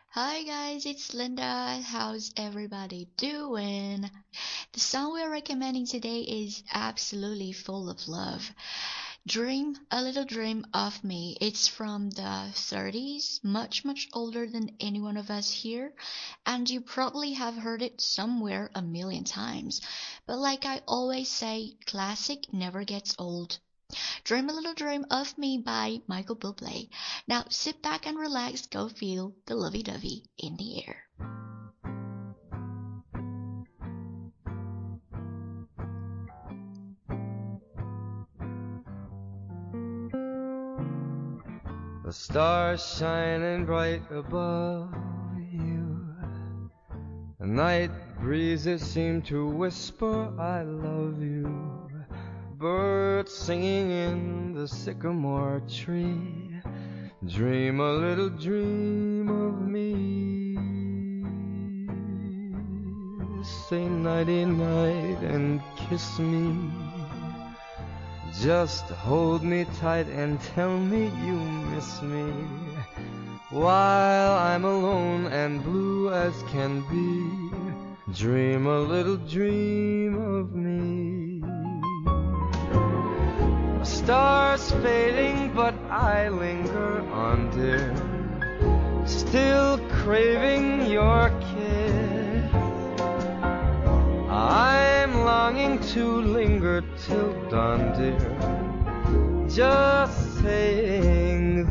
Hi guys, it's Linda. How's everybody doing? The song we're recommending today is absolutely full of love. Dream, a little dream of me. It's from the 30s, much older than any one of us here, and you probably have heard it somewhere a million times. But like I always say, classic never gets old. Dream a Little Dream of Me by Michael Bublé. Now sit back and relax, go feel the lovey-dovey in the air. The stars shining bright above you. The night breezes seem to whisper, I love you. Birds singing in the sycamore tree. Dream a little dream of me. Say nighty-night and kiss me. Just hold me tight and tell me you miss me. While I'm alone and blue as can be, dream a little dream of me. A star's fading but I linger on, dear, still craving your kiss. I'm longing to linger till dawn, dear, just saying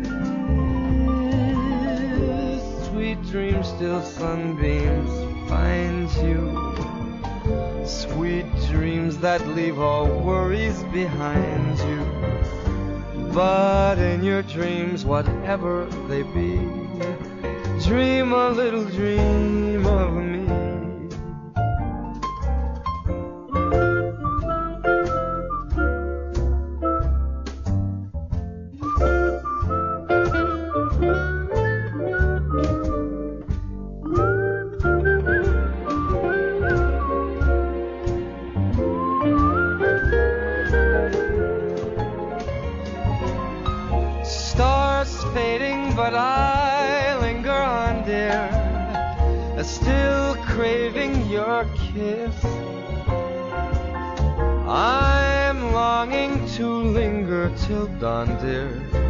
this. Sweet dreams till sunbeams find you. Sweet dreams that leave all worries behind you. But in your dreams, whatever they be, dream a little dream of me. But I linger on, dear, still craving your kiss. I'm longing to linger till dawn, dear,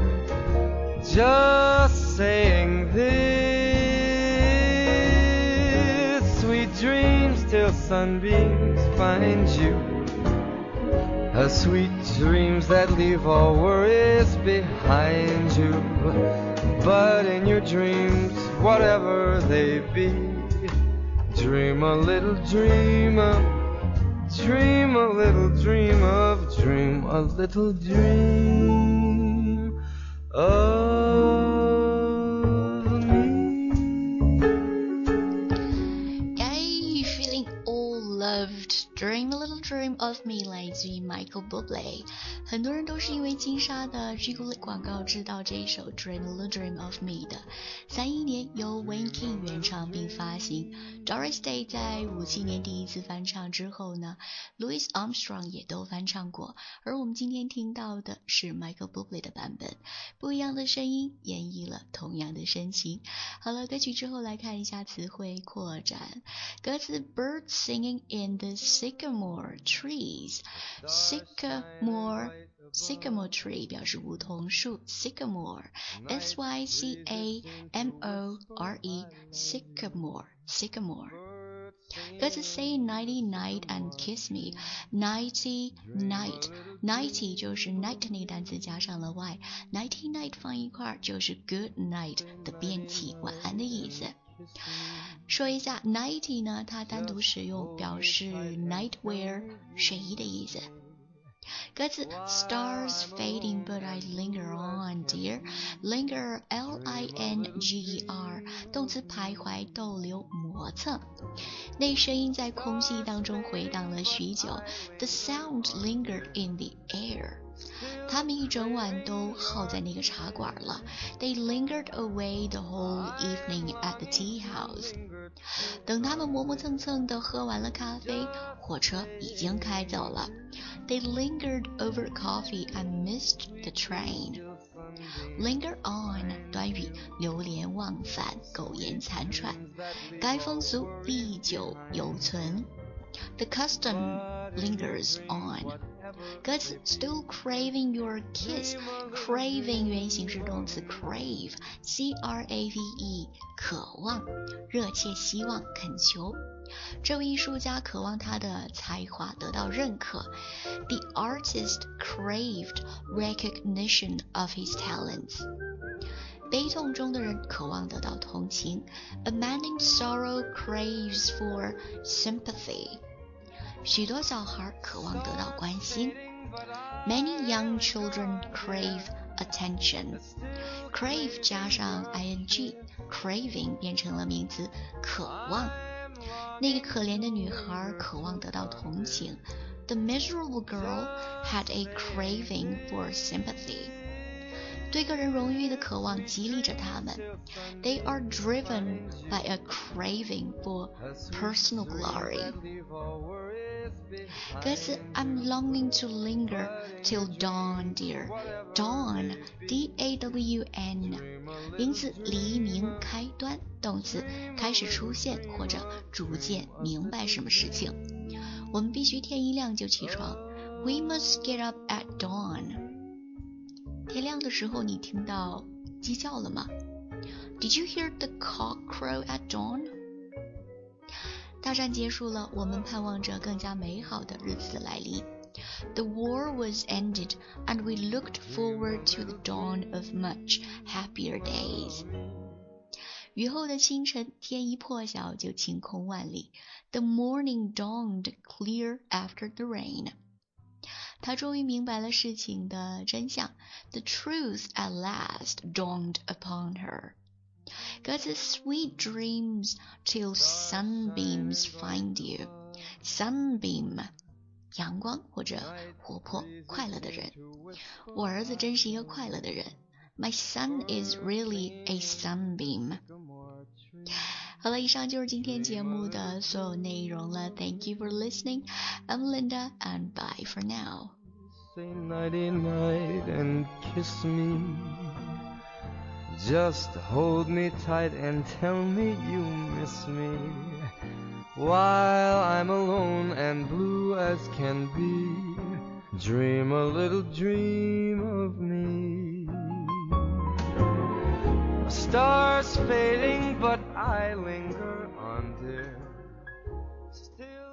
just saying this. Sweet dreams till sunbeams find you. Sweet dreams that leave all worries behind you. But in your dreams, whatever they be, dream a little dream of, dream a little dream of, dream a little dream of me. Yay, feeling all loved. Dream a Little Dream of Me 来自于 Michael Bublé， 很多人都是因为金沙的朱古力广告知道这一首 Dream a Little Dream of Me 的。31年由 Wayne King 原唱并发行， Doris Day 在57年第一次翻唱之后呢， Louis Armstrong 也都翻唱过，而我们今天听到的是 Michael Bublé 的版本，不一样的声音演绎了同样的深情。好了，歌曲之后来看一下词汇扩展，歌词 Birds singing in the sycamore trees. Sycamore tree 表示梧桐树 sycamore S-Y-C-A-M-O-R-E sycamore 歌词 say nighty night and kiss me. Nighty night 就是 night 那个单词加上了 y, nighty night 放一块就是 good night 的变体，晚安的意思。说一下 nighty 呢，它单独使用表示 nightwear 睡衣的意思。歌词 Stars fading but I linger on, dear. Linger L-I-N-G-E-R 动词徘徊逗留磨蹭，那声音在空气当中回荡了许久。 The sound lingered in the air， 他们一整晚都耗在那个茶馆了。 They lingered away the whole evening at the tea house。 等他们磨磨蹭蹭地喝完了咖啡，火车已经开走了。 They lingered over coffee and missed the train。 Linger on 短语流连忘返，苟延残喘，该风俗历久犹存。The custom lingers on。歌词 Still craving your kiss， craving 原形是动词 crave， C-R-A-V-E， 渴望，热切希望，恳求。这位艺术家渴望他的才华得到认可。The artist craved recognition of his talents。悲痛中的人渴望得到同情。A man in sorrow craves for sympathy。许多小孩渴望得到关心。Many young children crave attention。 crave 加上 ing， craving 变成了名词，渴望。那个可怜的女孩渴望得到同情。The miserable girl had a craving for sympathy。 对个人荣誉的渴望激励着他们。They are driven by a craving for personal glory。 歌词 I'm longing to linger till dawn, dear。 Dawn D-A-W-N， 名词黎明开端，动词开始出现或者逐渐明白什么事情。我们必须天一亮就起床。 We must get up at dawn。 天亮的时候你听到鸡叫了吗？ Did you hear the cock crow at dawn？ 大战结束了，我们盼望着更加美好的日子的来临。 The war was ended and we looked forward to the dawn of much happier days。 雨后的清晨，天一破晓就晴空万里。 The morning dawned clear after the rain。 他终于明白了事情的真相。 The truth at last dawned upon her。 歌词 Sweet dreams till sunbeams find you。 Sunbeam 阳光或者活泼快乐的人。我儿子真是一个快乐的人。 My son is really a sunbeam。 好了，以上就是今天节目的所有内容了。 Thank you for listening. I'm Linda and bye for now. Say nighty night and kiss me. Just hold me tight and tell me you miss me. While I'm alone and blue as can be, dream a little dream of me. Stars fading, but I linger on, dear. Still